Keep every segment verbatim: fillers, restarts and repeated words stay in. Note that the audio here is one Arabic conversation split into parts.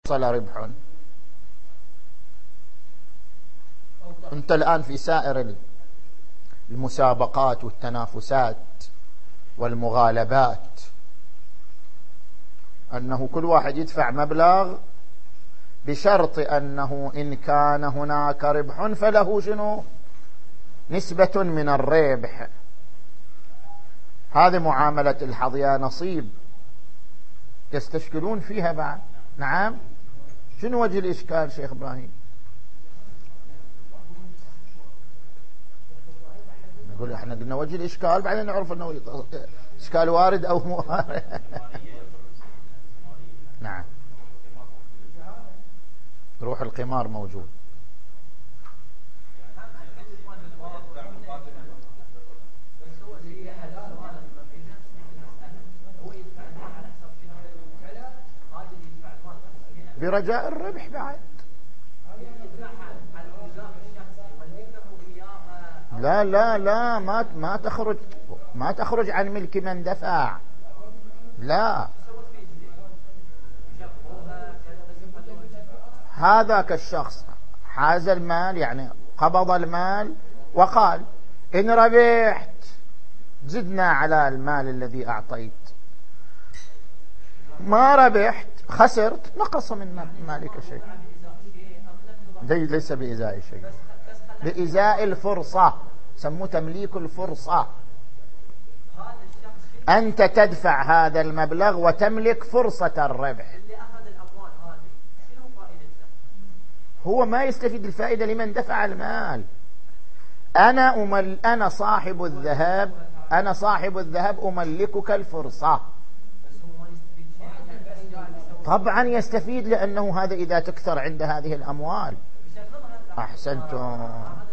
حصل ربح. أنت الآن في سائر المسابقات والتنافسات والمغالبات أنه كل واحد يدفع مبلغ بشرط أنه إن كان هناك ربح فله شنو؟ نسبة من الربح. هذه معاملة الحظ يا نصيب تستشكلون فيها بعد. نعم، شنو وجه الإشكال شيخ إبراهيم؟ نقول احنا قلنا وجه الإشكال بعدين نعرف أنه إشكال وارد أو مو وارد. نعم، روح القمار موجود. برجاء الربح بعد. لا لا لا ما ما تخرج ما تخرج عن ملك من دفع. لا، هذاك الشخص حاز المال، يعني قبض المال وقال إن ربحت زدنا على المال الذي أعطيت، ما ربحت خسرت نقص من مالك شيء. ليس بإزاء شيء، بإزاء الفرصة، سموه تمليك الفرصة. أنت تدفع هذا المبلغ وتملك فرصة الربح. هو ما يستفيد الفائدة لمن دفع المال. أنا أمل أنا صاحب الذهب أنا صاحب الذهب أملكك الفرصة. طبعا يستفيد، لأنه هذا إذا تكثر عند هذه الأموال. أحسنتم.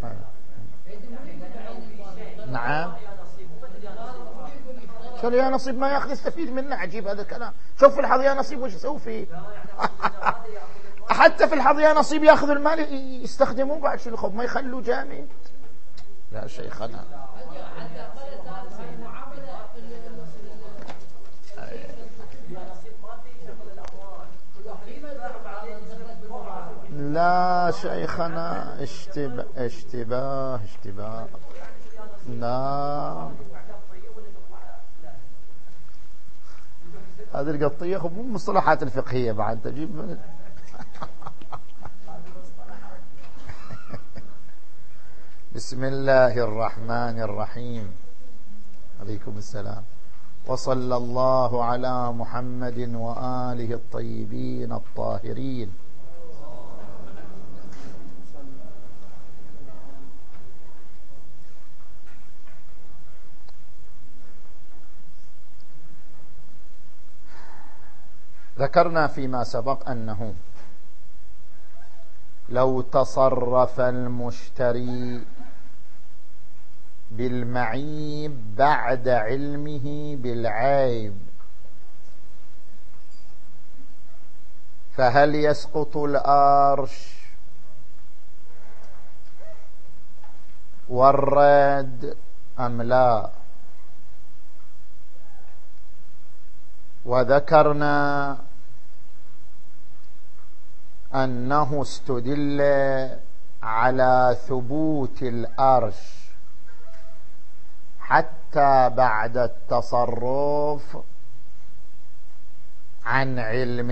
نعم، شو يا نصيب ما ياخذ يستفيد منه؟ عجيب هذا الكلام. شوف في الحظ يا نصيب وش يسوي فيه. حتى في الحظ يا نصيب ياخذ المال يستخدموه بعد شو الخوف، ما يخلوه جامد يا شيخنا. لا شيخنا، اشتباه اشتباه اشتباه. لا، هذه القطية مو مصطلحات الفقهية بعد تجيب من بسم الله الرحمن الرحيم. عليكم السلام. وصلى الله على محمد وآله الطيبين الطاهرين. ذكرنا فيما سبق أنه لو تصرف المشتري بالمعيب بعد علمه بالعيب، فهل يسقط الأرش والرد أم لا؟ وذكرنا أنه استدل على ثبوت الأرش حتى بعد التصرف عن علم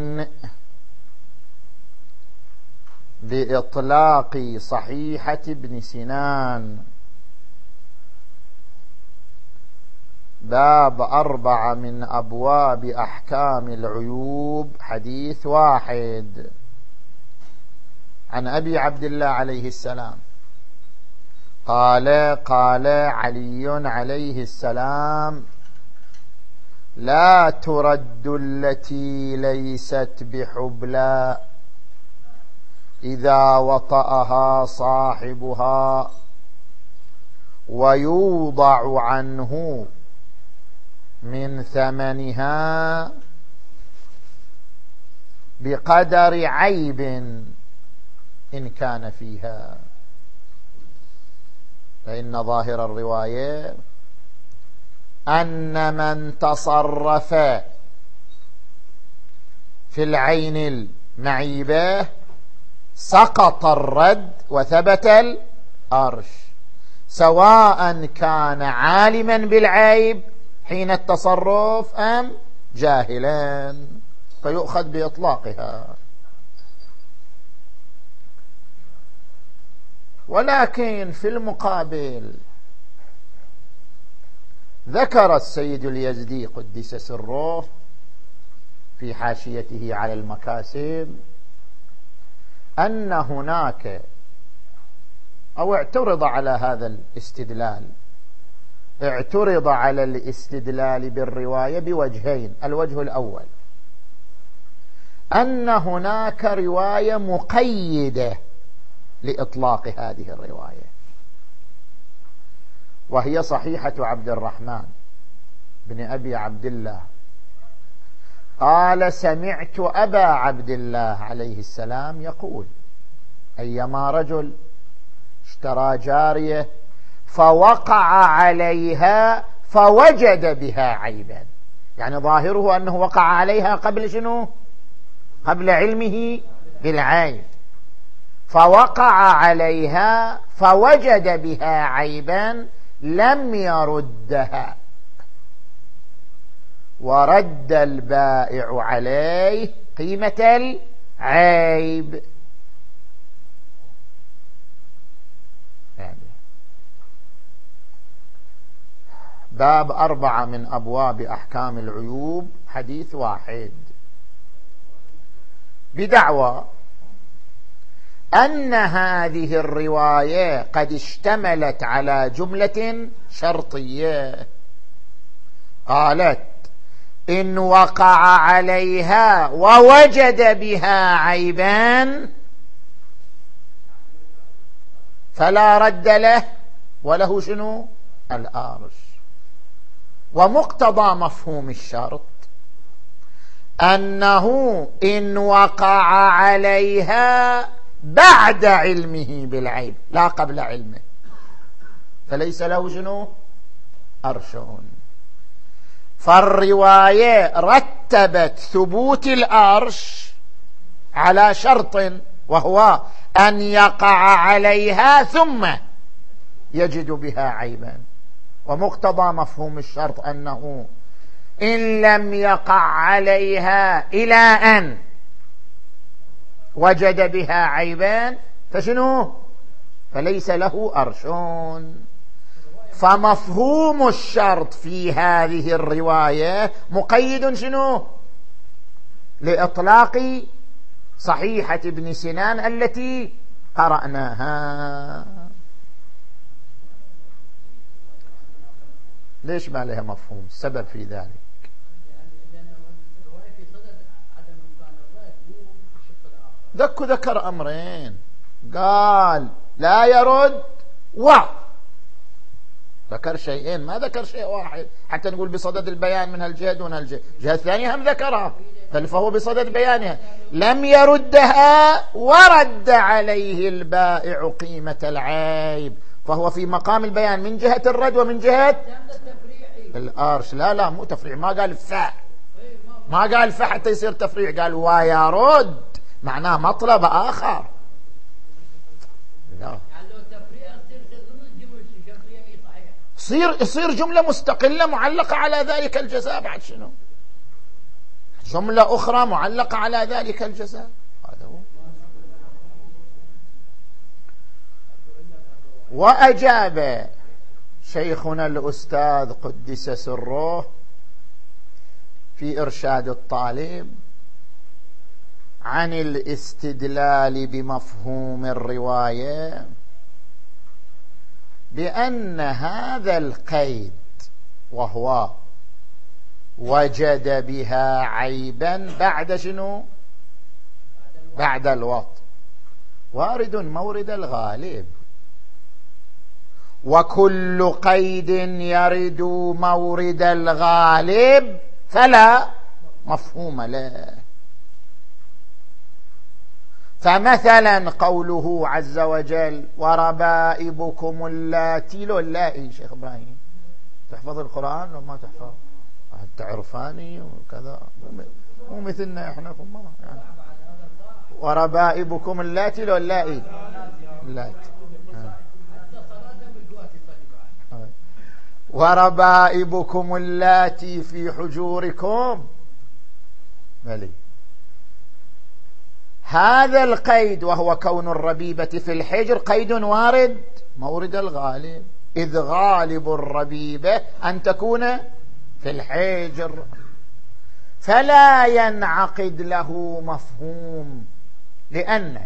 بإطلاق صحيحة ابن سنان، باب أربعة من أبواب أحكام العيوب، حديث واحد عن أبي عبد الله عليه السلام قال قال علي عليه السلام: لا ترد التي ليست بحبلى إذا وطأها صاحبها ويوضع عنه من ثمنها بقدر عيب إن كان فيها. فإن ظاهر الرواية أن من تصرف في العين معيبه سقط الرد وثبت الأرش، سواء كان عالما بالعيب حين التصرف أم جاهلا، فيؤخذ بإطلاقها. ولكن في المقابل ذكر السيد اليزدي قدس سره في حاشيته على المكاسب أن هناك، أو اعترض على هذا الاستدلال، اعترض على الاستدلال بالرواية بوجهين. الوجه الأول أن هناك رواية مقيدة لإطلاق هذه الرواية، وهي صحيحة عبد الرحمن بن أبي عبد الله قال: سمعت أبا عبد الله عليه السلام يقول: أيما رجل اشترى جارية فوقع عليها فوجد بها عيبا، يعني ظاهره أنه وقع عليها قبل شنو؟ قبل علمه بالعيب، فوقع عليها فوجد بها عيبا لم يردها، ورد البائع عليه قيمة العيب. يعني باب أربعة من أبواب أحكام العيوب، حديث واحد بدعوى أن هذه الرواية قد اشتملت على جملة شرطية، قالت: إن وقع عليها ووجد بها عيبان فلا رد له وله شنو؟ الآرش. ومقتضى مفهوم الشرط أنه إن وقع عليها بعد علمه بالعيب لا قبل علمه فليس له شنو؟ أرشون. فالرواية رتبت ثبوت الأرش على شرط، وهو أن يقع عليها ثم يجد بها عيبا. ومقتضى مفهوم الشرط أنه إن لم يقع عليها إلى أن وجد بها عيبان فشنو؟ فليس له أرشون. فمفهوم الشرط في هذه الرواية مقيد شنو؟ لإطلاق صحيحة ابن سنان التي قرأناها. ليش ما لها مفهوم؟ السبب في ذلك ذكو ذكر أمرين، قال لا يرد و ذكر شيئين، ما ذكر شيء واحد حتى نقول بصدد البيان من هالجهة دون هالجهة. الجهة الثانية هم ذكرها فهو بصدد بيانها. لم يردها ورد عليه البائع قيمة العيب، فهو في مقام البيان من جهة الرد ومن جهة الأرش. لا لا مو تفريع، ما قال فاء، ما قال فاء حتى يصير تفريع، قال ويرد، معناه مطلب آخر. لا يصير يصير جملة مستقلة معلقة على ذلك الجزاء، بعد شنو؟ جملة أخرى معلقة على ذلك الجزاء، هذا هو. وأجاب شيخنا الأستاذ قدس سره في إرشاد الطالب عن الاستدلال بمفهوم الرواية بأن هذا القيد، وهو وجد بها عيبا بعد شنو؟ بعد الوط، وارد مورد الغالب، وكل قيد يرد مورد الغالب فلا مفهوم له. فمثلا قوله عز وجل وربائبكم اللاتي، لو اللائي شيخ إبراهيم تحفظ القرآن وما تحفظ تعرفاني وكذا، مو مثلنا احنا يعني. وربائبكم اللاتي لو اللائي اللاتي وربائبكم اللاتي في حجوركم ملي. هذا القيد وهو كون الربيبة في الحجر قيد وارد مورد الغالب، إذ غالب الربيبة أن تكون في الحجر، فلا ينعقد له مفهوم، لأن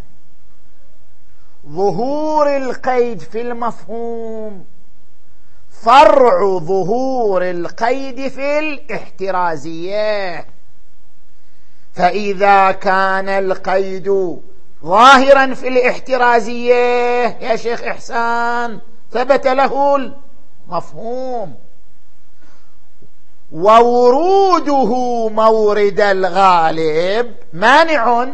ظهور القيد في المفهوم فرع ظهور القيد في الاحترازية. فإذا كان القيد ظاهرا في الاحترازية يا شيخ إحسان ثبت له المفهوم، ووروده مورد الغالب مانع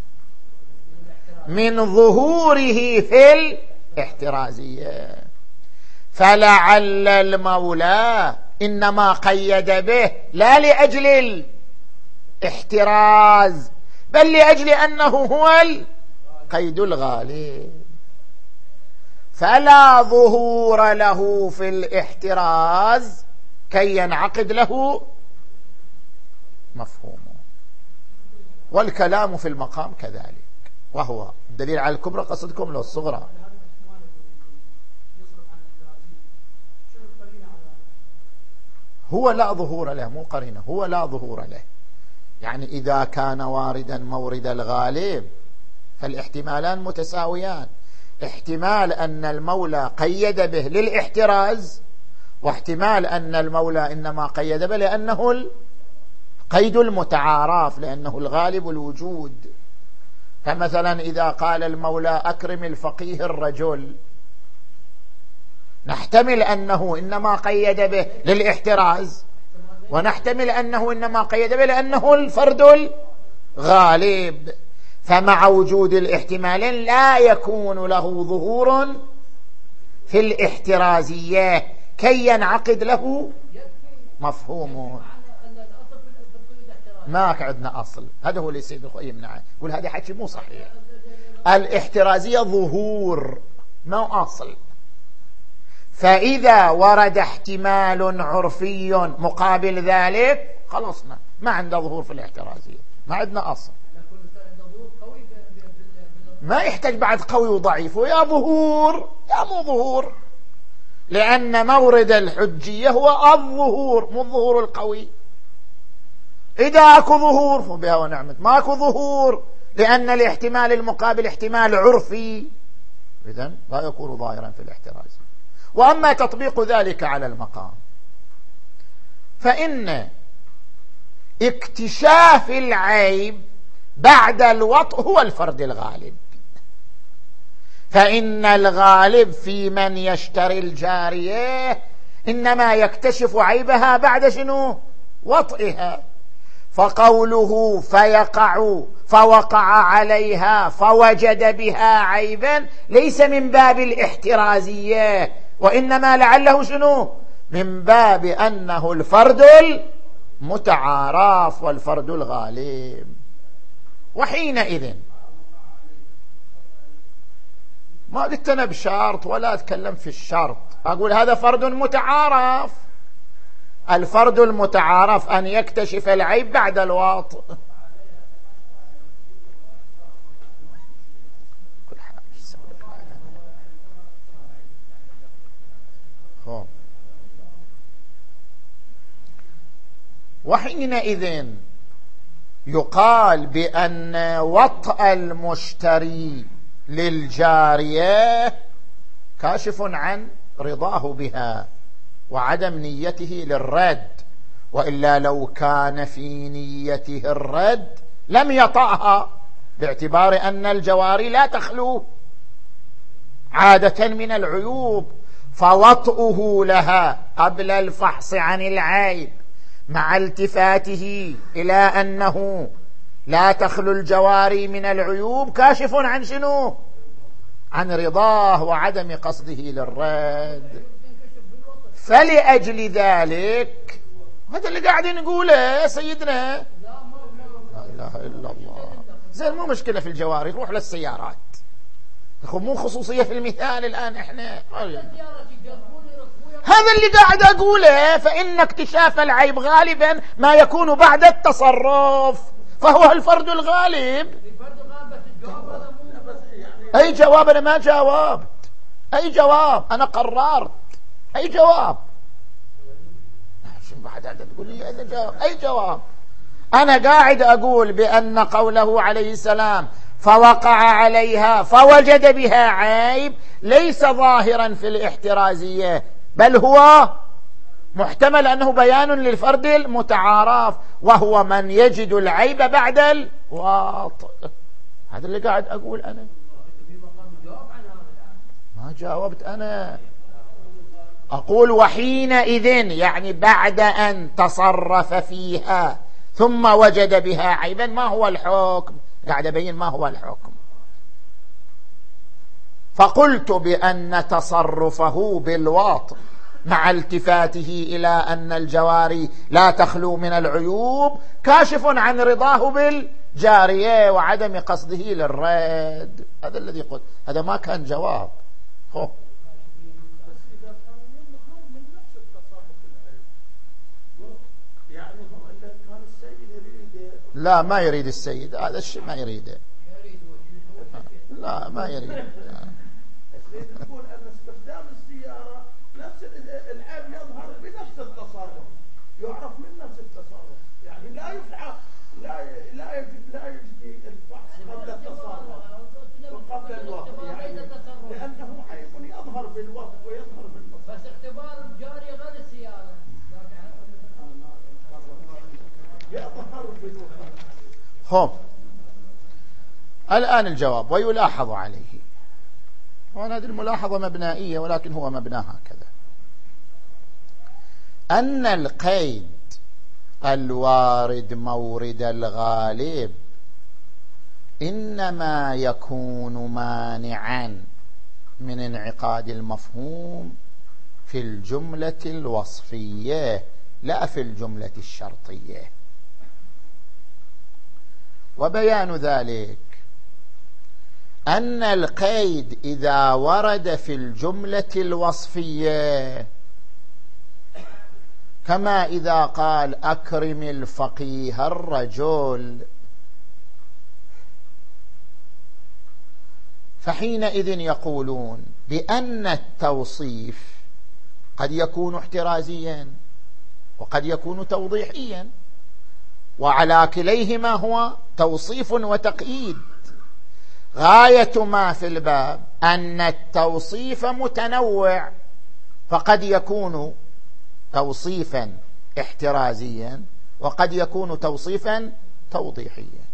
من ظهوره في الاحترازية. فلعل المولى إنما قيد به لا لأجل الاحتراز بل لأجل أنه هو القيد الغالب، فلا ظهور له في الاحتراز كي ينعقد له مفهومه. والكلام في المقام كذلك، وهو الدليل على الكبرى قصدكم له الصغرى. هو لا ظهور له، مو قرينه، هو لا ظهور له. يعني إذا كان واردا مورد الغالب فالاحتمالان متساويان، احتمال أن المولى قيد به للاحتراز، واحتمال أن المولى إنما قيد به لأنه القيد المتعارف، لأنه الغالب الوجود. فمثلا إذا قال المولى أكرم الفقيه الرجل، نحتمل أنه إنما قيد به للاحتراز، ونحتمل أنه إنما قيد به لأنه الفرد الغالب. فمع وجود الاحتمالين لا يكون له ظهور في الاحترازية كي ينعقد له مفهومه. ما عندنا أصل، هذا هو اللي السيد الخوي يمنعه، يقول هذا حكي مو صحيح. الاحترازية ظهور ما أصل، فإذا ورد احتمال عرفي مقابل ذلك خلصنا، ما عنده ظهور في الاحترازية، ما عندنا أصل، ما يحتاج بعد قوي وضعيف، ويا ظهور يا مو ظهور، لأن مورد الحجية هو الظهور مو الظهور القوي. إذا أكو ظهور فبها ونعمت، ما أكو ظهور لأن الاحتمال المقابل احتمال عرفي، إذن لا يكون ظاهرا في الاحتراز. وأما تطبيق ذلك على المقام فإن اكتشاف العيب بعد الوطء هو الفرد الغالب، فإن الغالب في من يشتري الجارية إنما يكتشف عيبها بعد شنو؟ وطئها. فقوله فيقع فوقع عليها فوجد بها عيبا ليس من باب الاحترازية، وإنما لعله شنو؟ من باب أنه الفرد المتعارف والفرد الغالب. وحينئذ ما قلت أنا بشرط ولا أتكلم في الشرط، أقول هذا فرد متعارف. الفرد المتعارف أن يكتشف العيب بعد الواطئ. وحينئذ يقال بأن وطأ المشتري للجارية كاشف عن رضاه بها وعدم نيته للرد، وإلا لو كان في نيته الرد لم يطأها، باعتبار أن الجواري لا تخلو عادة من العيوب، فوطئه لها قبل الفحص عن العيب مع التفاته إلى أنه لا تخلو الجواري من العيوب كاشف عن شنو؟ عن رضاه وعدم قصده للرد. فلأجل ذلك هذا اللي قاعدين نقوله يا سيدنا، لا إله إلا الله، زين مو مشكلة في الجواري، روح للسيارات. مو خصوصية في المثال الآن احنا. هذا اللي قاعد أقوله. فإن اكتشاف العيب غالبا ما يكون بعد التصرف، فهو الفرد الغالب. أي جواب؟ أنا ما جاوبت. أي جواب؟ أنا قررت. أي جواب؟ بعد هذا تقول لي أي جواب؟ أي جواب؟ أنا قاعد أقول بأن قوله عليه السلام فوقع عليها فوجد بها عيب ليس ظاهرا في الاحترازية، بل هو محتمل أنه بيان للفرد المتعارف، وهو من يجد العيب بعد الواطئ. هذا اللي قاعد أقول أنا. ما جاوبت أنا. أقول وحينئذ يعني بعد أن تصرف فيها ثم وجد بها عيبا ما هو الحكم؟ قاعد أبين ما هو الحكم. فقلت بأن تصرفه بالواطئ مع التفاته إلى أن الجواري لا تخلو من العيوب كاشف عن رضاه بالجارية وعدم قصده للرد. هذا الذي قلت. هذا ما كان جواب. هو. لا ما يريد السيد هذا الشيء، ما يريده. لا ما يريد. السيد يقول أن استخدام السيارة نفس العيب يظهر بنفس التصرف، يعرف من نفس التصرف، يعني لا يفعل لا لا يجد لا يجدي الفحص قبل التصرف وقبل الوقت، يعني لأنه عيب يظهر بالوقت ويظهر بالوقت. بس اختبار الجاري غير السيارة يظهر بالوقت. هم. الآن الجواب ويلاحظ عليه، وأنا هذه الملاحظة مبنائية ولكن هو مبناها كذا، أن القيد الوارد مورد الغالب إنما يكون مانعا من انعقاد المفهوم في الجملة الوصفية لا في الجملة الشرطية. وبيان ذلك أن القيد إذا ورد في الجملة الوصفية كما إذا قال أكرم الفقيه الرجل، فحينئذ يقولون بأن التوصيف قد يكون احترازيا وقد يكون توضيحيا، وعلى كليهما هو توصيف وتقييد. غاية ما في الباب أن التوصيف متنوع، فقد يكون توصيفا احترازيا وقد يكون توصيفا توضيحيا.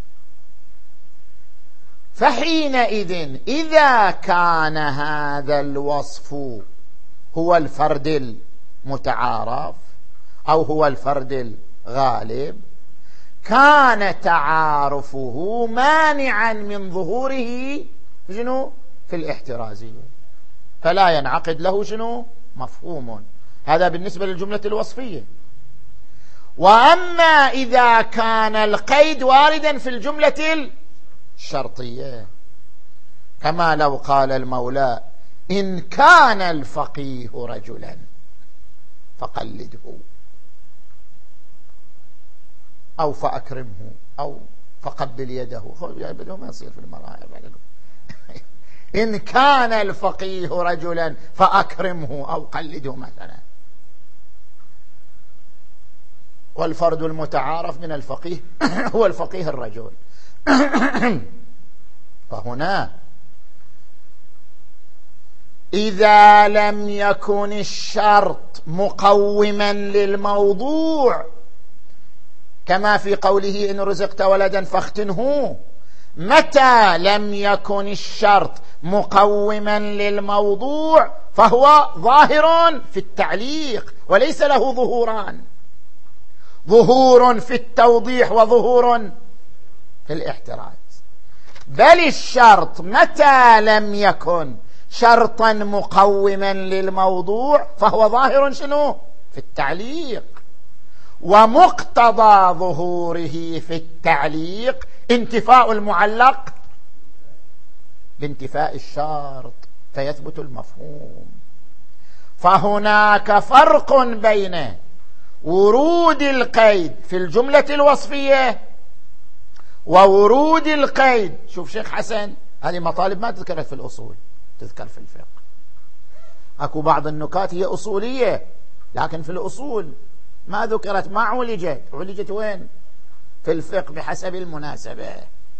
فحينئذ إذا كان هذا الوصف هو الفرد المتعارف أو هو الفرد الغالب كان تعارفه مانعا من ظهوره شنو في الاحترازية، فلا ينعقد له شنو مفهوم. هذا بالنسبة للجملة الوصفية. وأما إذا كان القيد واردا في الجملة الشرطية كما لو قال المولى إن كان الفقيه رجلا فقلده أو فأكرمه أو فقبل يده، بدأ ما يصير في المراعي. إن كان الفقيه رجلا فأكرمه أو قلده مثلا. والفرد المتعارف من الفقيه هو الفقيه الرجل. فهنا إذا لم يكن الشرط مقوما للموضوع كما في قوله إن رزقت ولدا فاختنه، متى لم يكن الشرط مقوما للموضوع فهو ظاهر في التعليق وليس له ظهوران، ظهور في التوضيح وظهور في الاحتراز. بل الشرط متى لم يكن شرطا مقوما للموضوع فهو ظاهر شنو في التعليق، ومقتضى ظهوره في التعليق انتفاء المعلق بانتفاء الشرط فيثبت المفهوم. فهناك فرق بين ورود القيد في الجملة الوصفية وورود القيد. شوف شيخ حسن، هذه مطالب ما تذكرت في الأصول، تذكر في الفقه. أكو بعض النكات هي أصولية لكن في الأصول ما ذكرت، ما عولجت. عولجت وين؟ في الفقه بحسب المناسبة.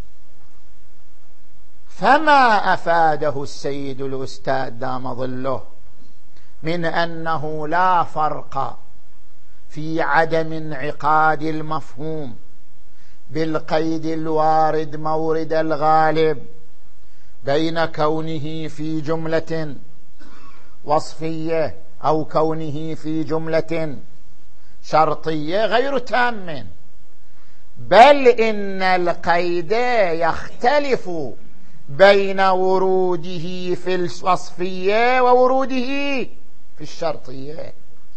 فما أفاده السيد الأستاذ دام ظله من أنه لا فرق في عدم انعقاد المفهوم بالقيد الوارد مورد الغالب بين كونه في جملة وصفية أو كونه في جملة شرطية غير تام، بل إن القيد يختلف بين وروده في الوصفية ووروده في الشرطية.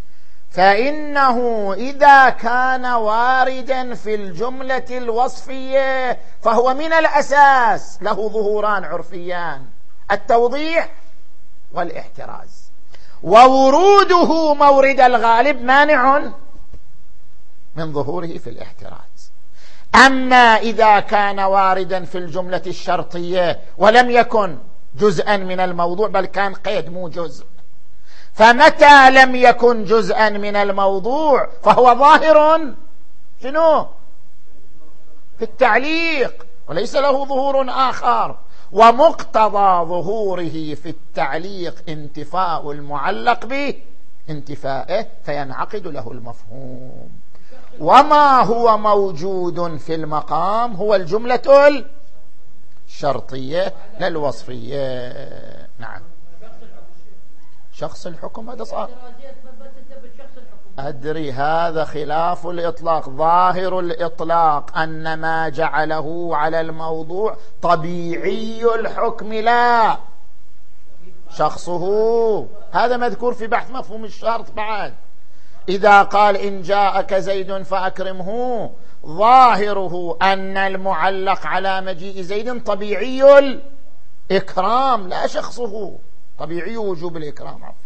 فإنه إذا كان واردا في الجملة الوصفية فهو من الأساس له ظهوران عرفيان: التوضيح والاحتراز، ووروده مورد الغالب مانع من ظهوره في الاحتراز. أما إذا كان واردا في الجملة الشرطية ولم يكن جزءا من الموضوع بل كان قيد مو جزء، فمتى لم يكن جزءا من الموضوع فهو ظاهر شنو؟ في التعليق وليس له ظهور آخر. ومقتضى ظهوره في التعليق انتفاء المعلق به انتفائه فينعقد له المفهوم. وما هو موجود في المقام هو الجملة الشرطية لا الوصفية. نعم. شخص الحكم هذا صار أدري، هذا خلاف الإطلاق. ظاهر الإطلاق أن ما جعله على الموضوع طبيعي الحكم لا شخصه. هذا مذكور في بحث مفهوم الشرط بعد. إذا قال إن جاءك زيد فأكرمه، ظاهره أن المعلق على مجيء زيد طبيعي الإكرام لا شخصه، طبيعي وجوب الإكرام. عفوا.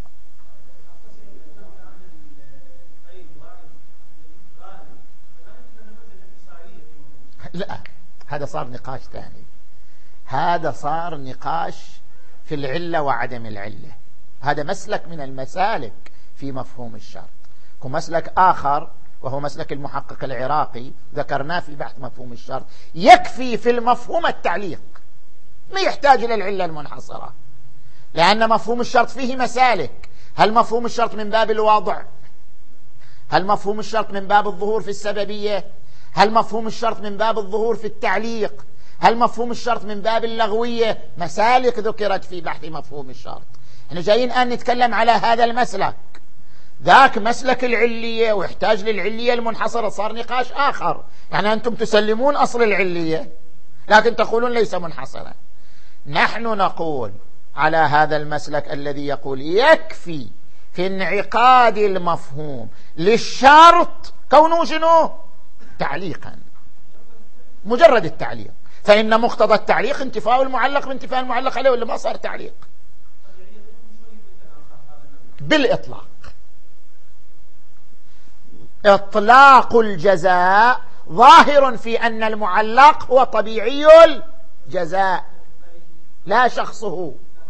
لا، هذا صار نقاش ثاني. هذا صار نقاش في العلة وعدم العلة. هذا مسلك من المسالك في مفهوم الشرط. ومسلك آخر وهو مسلك المحقق العراقي ذكرناه في بحث مفهوم الشرط، يكفي في المفهوم التعليق، ما يحتاج إلى العلة المنحصرة، لأن مفهوم الشرط فيه مسالك. هل مفهوم الشرط من باب الواضع؟ هل مفهوم الشرط من باب الظهور في السببية؟ هل مفهوم الشرط من باب الظهور في التعليق؟ هل مفهوم الشرط من باب اللغوية؟ مسالك ذكرت في بحث مفهوم الشرط. احنا جايين الآن نتكلم على هذا المسلك. ذاك مسلك العلية ويحتاج للعلية المنحصرة، صار نقاش آخر. يعني أنتم تسلمون أصل العلية لكن تقولون ليس منحصرا. نحن نقول على هذا المسلك الذي يقول يكفي في انعقاد المفهوم للشرط كونه شنو؟ تعليقا، مجرد التعليق. فإن مقتضى التعليق انتفاء المعلق بانتفاء المعلق عليه، ولا ما صار تعليق بالإطلاق. إطلاق الجزاء ظاهر في أن المعلق هو طبيعي الجزاء لا شخصه.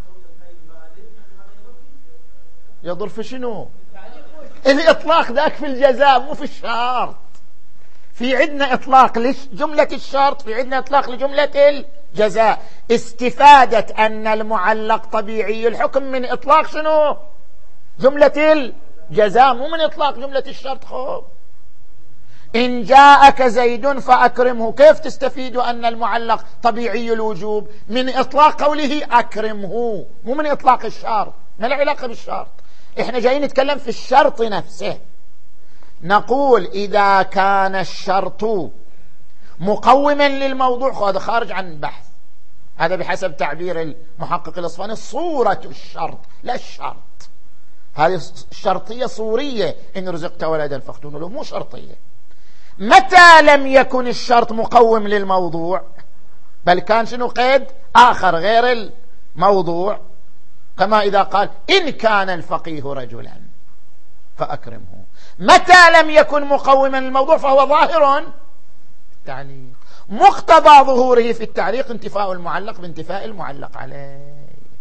يضر في شنو؟ الإطلاق ذاك في الجزاء مو في الشرط. في عندنا إطلاق لجملة الشرط، في عندنا إطلاق لجملة الجزاء. استفادة أن المعلق طبيعي الحكم من إطلاق شنو؟ جملة الجزاء، مو من إطلاق جملة الشرط. خب إن جاءك زيد فأكرمه، كيف تستفيد أن المعلق طبيعي الوجوب؟ من إطلاق قوله أكرمه، مو من إطلاق الشرط. ما له علاقة بالشرط. إحنا جايين نتكلم في الشرط نفسه. نقول إذا كان الشرط مقوما للموضوع، هذا خارج عن البحث، هذا بحسب تعبير المحقق الأصفهاني صورة الشرط لا الشرط. هذه الشرطية صورية، إن رزقت ولدا فاختونه له، مو شرطية. متى لم يكن الشرط مقوم للموضوع، بل كان شنو قيد آخر غير الموضوع، كما إذا قال إن كان الفقيه رجلا فأكرمه. متى لم يكن مقوما للموضوع فهو ظاهر التعليق، مقتضى ظهوره في التعليق انتفاء المعلق بانتفاء المعلق عليه.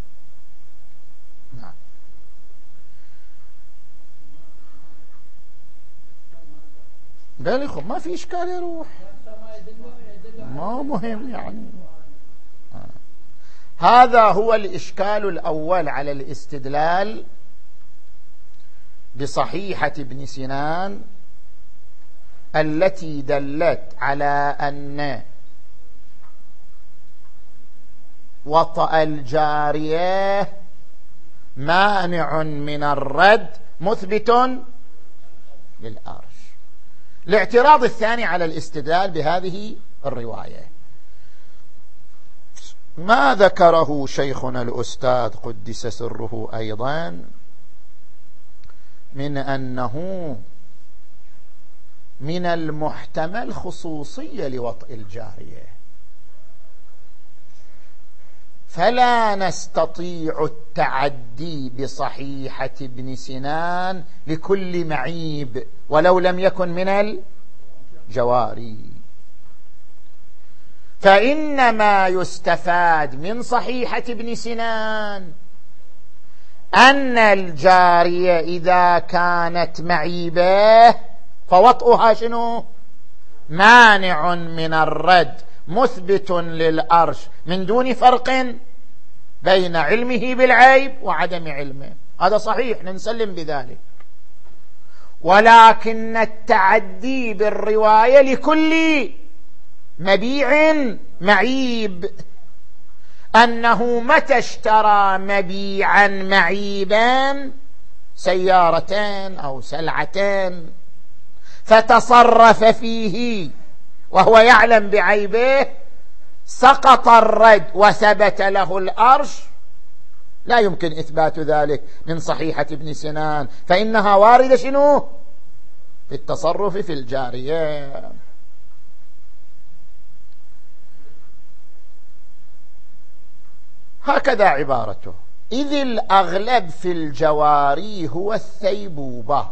نعم. قال ما في إشكال يروح، ما مهم يعني. هذا هو الإشكال الأول على الاستدلال بصحيحة ابن سنان التي دلت على أن وطأ الجارية مانع من الرد مثبت للأرش. الاعتراض الثاني على الاستدلال بهذه الرواية ما ذكره شيخنا الأستاذ قدس سره أيضا من أنه من المحتمل خصوصية لوطئ الجارية، فلا نستطيع التعدي بصحيحة ابن سنان لكل معيب ولو لم يكن من الجواري، فإنما يستفاد من صحيحة ابن سنان أن الجارية إذا كانت معيبة فوطئها شنو؟ مانع من الرد مثبت للأرش من دون فرق بين علمه بالعيب وعدم علمه. هذا صحيح نسلم بذلك، ولكن التعدي بالرواية لكل مبيع معيب، أنه متى اشترى مبيعا معيبا سيارتين أو سلعتين فتصرف فيه وهو يعلم بعيبه سقط الرد وثبت له الأرش، لا يمكن إثبات ذلك من صحيحة ابن سنان، فإنها واردة شنو؟ في التصرف في الجارية. هكذا عبارته: إذ الأغلب في الجواري هو الثيبوبة،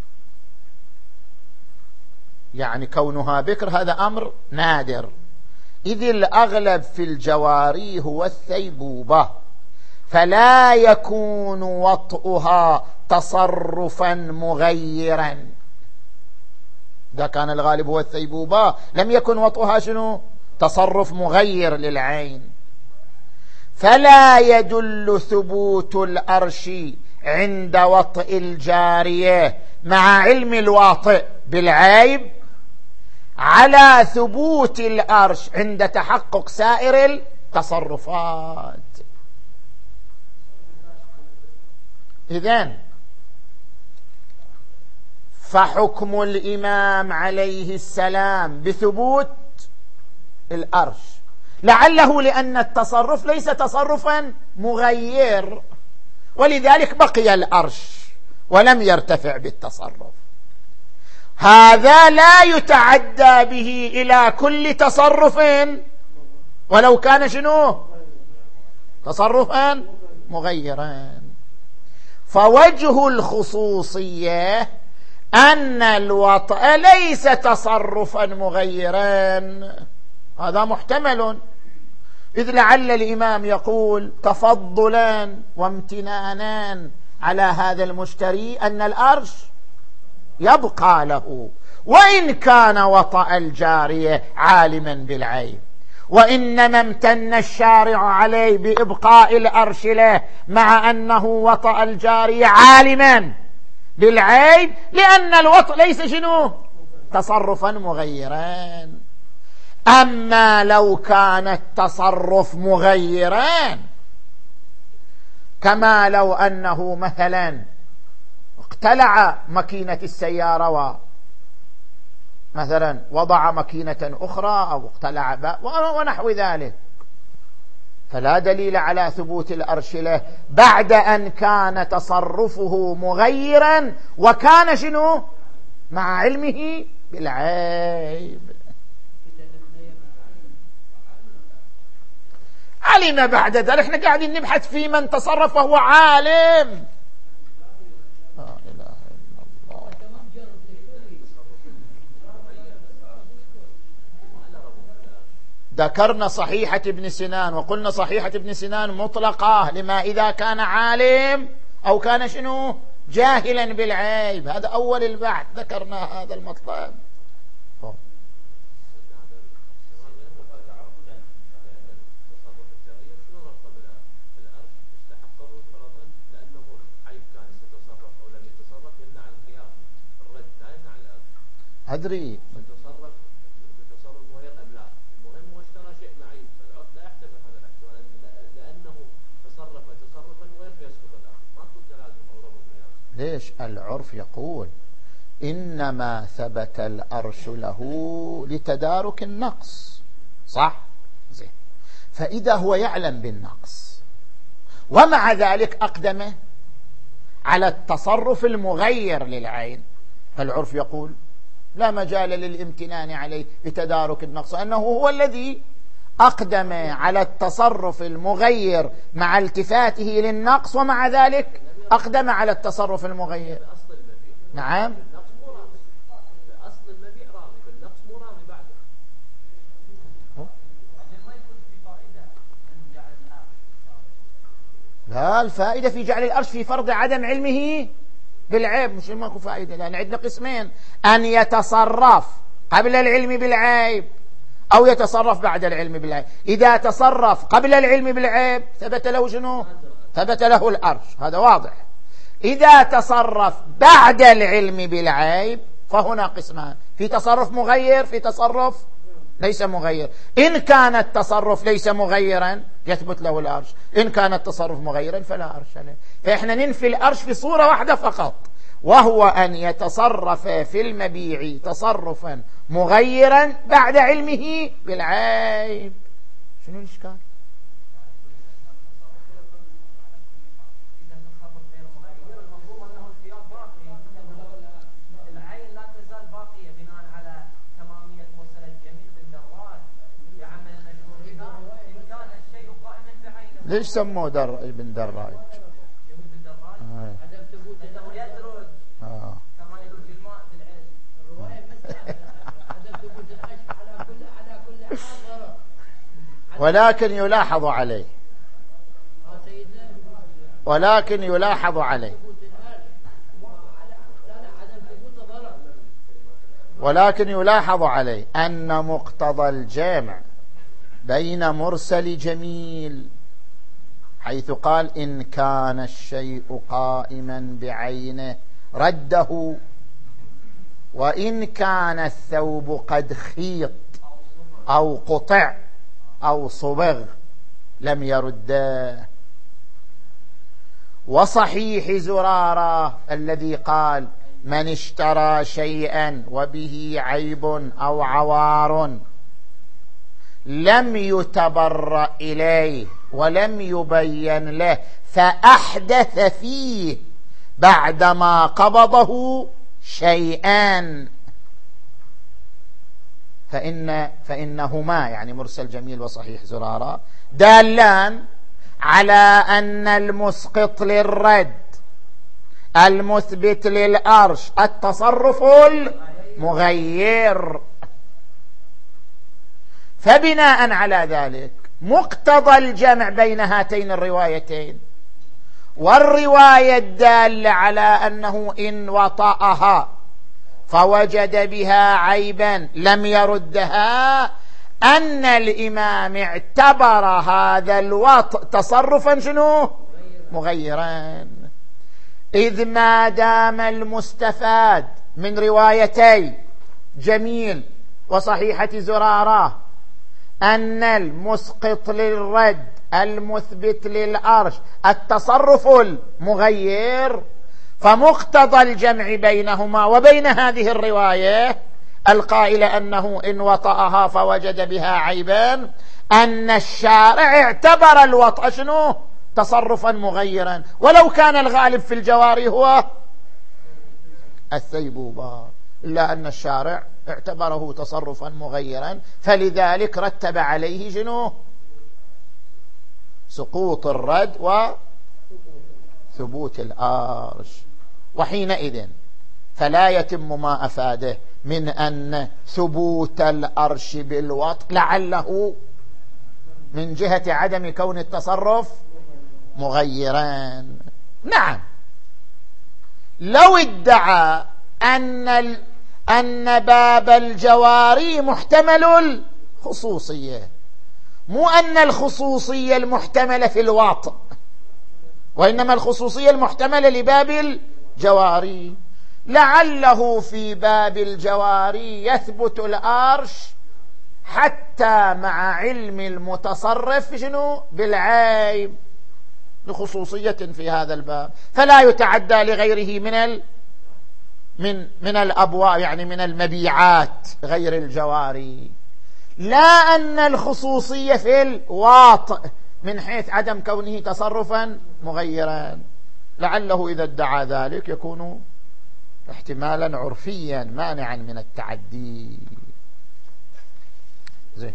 يعني كونها بكر هذا أمر نادر. إذ الأغلب في الجواري هو الثيبوبة فلا يكون وطئها تصرفا مغيرا. إذا كان الغالب هو الثيبوبة لم يكن وطئها شنو؟ تصرف مغير للعين، فلا يدل ثبوت الأرش عند وطئ الجارية مع علم الواطئ بالعيب على ثبوت الأرش عند تحقق سائر التصرفات. إذن فحكم الإمام عليه السلام بثبوت الأرش لعله لأن التصرف ليس تصرفا مغير، ولذلك بقي الأرش ولم يرتفع بالتصرف. هذا لا يتعدى به إلى كل تصرف ولو كان شنو؟ تصرفا مغيرا. فوجه الخصوصية أن الوطأ ليس تصرفا مغيرا، هذا محتمل، إذ لعل الإمام يقول تفضلا وامتنانا على هذا المشتري أن الأرش يبقى له، وإن كان وطأ الجارية عالما بالعيب، وإنما امتن الشارع عليه بإبقاء الأرش له مع أنه وطأ الجارية عالما بالعيب لأن الوطأ ليس شنو؟ تصرفا مغيرا. أما لو كان التصرف مغيرا كما لو أنه مثلا اقتلع ماكينة السيارة ومثلا وضع ماكينة أخرى أو اقتلع ونحو ذلك، فلا دليل على ثبوت الأرش له بعد أن كان تصرفه مغيرا وكان شنو؟ مع علمه بالعيب. علم بعد ذلك. احنا قاعدين نبحث في من تصرف وهو عالم. لا إله إلا الله. ذكرنا صحيحة ابن سنان وقلنا صحيحة ابن سنان مطلقة لما إذا كان عالم أو كان شنو جاهلا بالعيب. هذا أول البحث ذكرنا هذا المطلب. أدري تصرف تصرف غير أم لا، المهم هو اشترى شيء معيب، فالعرف لا يحتمل هذا الاحتمال لأنه تصرف تصرفا غير فيسقط الأخذ. ما تقول لازم أو ربط. ليش؟ العرف يقول إنما ثبت الأرش له لتدارك النقص، صح؟ زين. فإذا هو يعلم بالنقص ومع ذلك أقدمه على التصرف المغير للعين، العرف يقول لا مجال للامتنان عليه بتدارك النقص، أنه هو الذي أقدم على التصرف المغير مع التفاته للنقص ومع ذلك أقدم على التصرف المغير. نعم. أصل المبيع راضي بالنقص مو راضي بعده. لا، الفائدة في جعل الأرش في فرض عدم علمه بالعيب، مش ماكو فائدة، لأن عندنا قسمين: أن يتصرف قبل العلم بالعيب أو يتصرف بعد العلم بالعيب. إذا تصرف قبل العلم بالعيب ثبت له شنو؟ ثبت له الأرش، هذا واضح. إذا تصرف بعد العلم بالعيب فهنا قسمان: في تصرف مغير، في تصرف ليس مغير. إن كان التصرف ليس مغيرا يثبت له الأرش، إن كان التصرف مغيرا فلا أرش عليه. فإحنا ننفي الأرش في صورة واحدة فقط، وهو أن يتصرف في المبيع تصرفا مغيرا بعد علمه بالعيب. شنو الإشكال؟ ليش سموه در ابن دراج؟ آه. آه. ولكن يلاحظ عليه ولكن يلاحظ عليه ولكن يلاحظ عليه أن مقتضى الجامع بين مرسل جميل حيث قال إن كان الشيء قائما بعينه رده، وإن كان الثوب قد خيط أو قطع أو صبغ لم يرده. وصحيح زرارة الذي قال من اشترى شيئا وبه عيب أو عوار لم يتبرأ إليه ولم يبين له فأحدث فيه بعدما قبضه شيئا فإن فإنهما يعني مرسل جميل وصحيح زرارة دالان على أن المسقط للرد المثبت للأرش التصرف المغير. فبناء على ذلك مقتضى الجمع بين هاتين الروايتين والرواية الدالة على أنه إن وطأها فوجد بها عيبا لم يردها أن الإمام اعتبر هذا الوطء تصرفا شنو؟ مغيرا، إذ ما دام المستفاد من روايتي جميل وصحيحة زرارة أن المسقط للرد المثبت للأرش التصرف المغير، فمقتضى الجمع بينهما وبين هذه الرواية القائلة أنه إن وطأها فوجد بها عيبا أن الشارع اعتبر الوطأ شنو؟ تصرفا مغيرا، ولو كان الغالب في الجواري هو الثيبوبة، إلا أن الشارع اعتبره تصرفا مغيرا، فلذلك رتب عليه جنوه سقوط الرد وثبوت الأرش. وحينئذ فلا يتم ما أفاده من أن ثبوت الأرش بالوطء لعله من جهة عدم كون التصرف مغيرا. نعم، لو ادعى أن ال... أن باب الجواري محتمل الخصوصية، مو أن الخصوصية المحتملة في الواطئ، وإنما الخصوصية المحتملة لباب الجواري، لعله في باب الجواري يثبت الأرش حتى مع علم المتصرف شنو بالعيب لخصوصية في هذا الباب، فلا يتعدى لغيره من ال من من الأبواب، يعني من المبيعات غير الجواري، لا أن الخصوصية في الواطئ من حيث عدم كونه تصرفا مغيرا. لعله إذا ادعى ذلك يكون احتمالا عرفيا مانعا من التعدي. زين،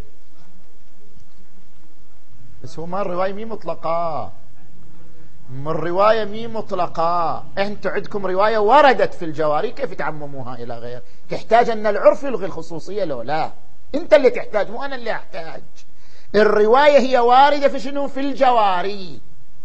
بس هو ما الرواية مي مطلقة، من الرواية مي مطلقة. انتم عندكم رواية وردت في الجواري، كيف تعمموها إلى غير؟ تحتاج أن العرف يلغي الخصوصية لو لا، انت اللي تحتاج مو أنا اللي أحتاج. الرواية هي واردة في شنو؟ في الجواري.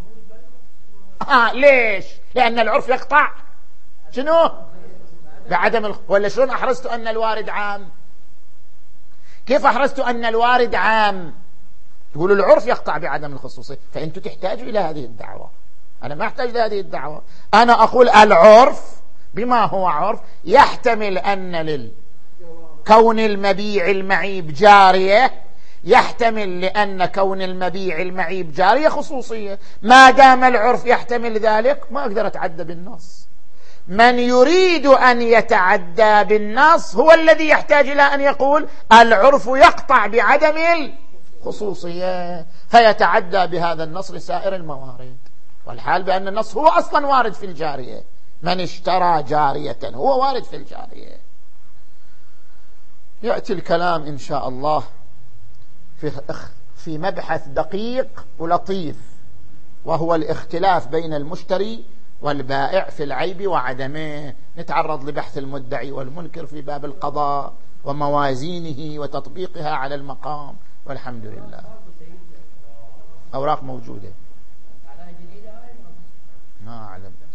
آه ليش؟ لأن العرف يقطع شنو بعدم الخ... ولا شلون أحرزت أن الوارد عام؟ كيف أحرزت أن الوارد عام؟ تقولوا العرف يقطع بعدم الخصوصية، فأنتم تحتاجوا إلى هذه الدعوة. أنا ما أحتاج لهذه الدعوة، أنا أقول العرف بما هو عرف يحتمل أن للكون المبيع المعيب جارية، يحتمل لأن كون المبيع المعيب جارية خصوصية. ما دام العرف يحتمل ذلك ما أقدر أتعدى بالنص. من يريد أن يتعدى بالنص هو الذي يحتاج إلى أن يقول العرف يقطع بعدم الخصوصية، فيتعدى بهذا النص لسائر الموارد، والحال بأن النص هو أصلا وارد في الجارية. من اشترى جارية هو وارد في الجارية. يأتي الكلام إن شاء الله في في مبحث دقيق ولطيف، وهو الاختلاف بين المشتري والبائع في العيب وعدمه. نتعرض لبحث المدعي والمنكر في باب القضاء وموازينه وتطبيقها على المقام، والحمد لله. أوراق موجودة، ما أعلم.